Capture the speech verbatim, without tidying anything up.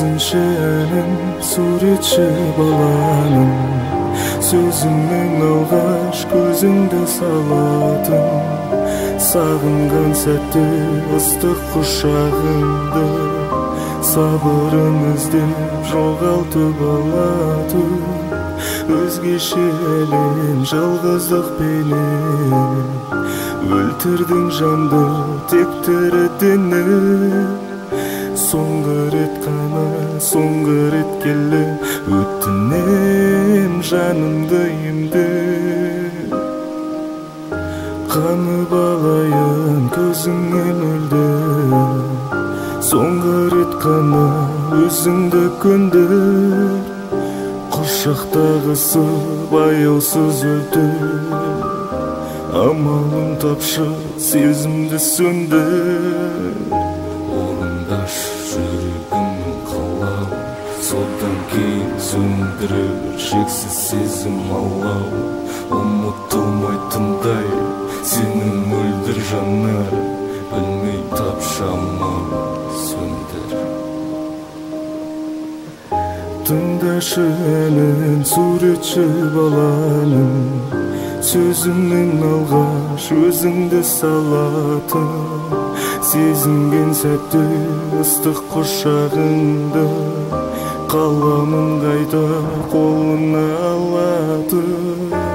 өзүнчөнүн суретчи баланын сөзүңнен алгаш көзүңдө салатын сагынган сәтте ыстык кушагыңды сабырын издеп жогалтып алатып өзгеше элем жалгыздык менен өлтүрдүң жанды тектеретине соңғы рет қана соңғы рет келе өтінем жанымды емде қанып алайын көзіңнен өлді соңғы рет қана өзіңді көндір құшақтағысып аяусыз өлтір амалын тапшы сезімді сөндір орындаш жүрегімнің қалау содан кейін сөндірер шексіз сезім алау ұмытылмайтындай сенің мөлдір жанар білмей тапшама сөндір тыңдашы әнін суретші баланың сөзімнен алғаш өзіңді салатын сезінген сәтте ыстық құшағыңды қаламын қайта қолына алатын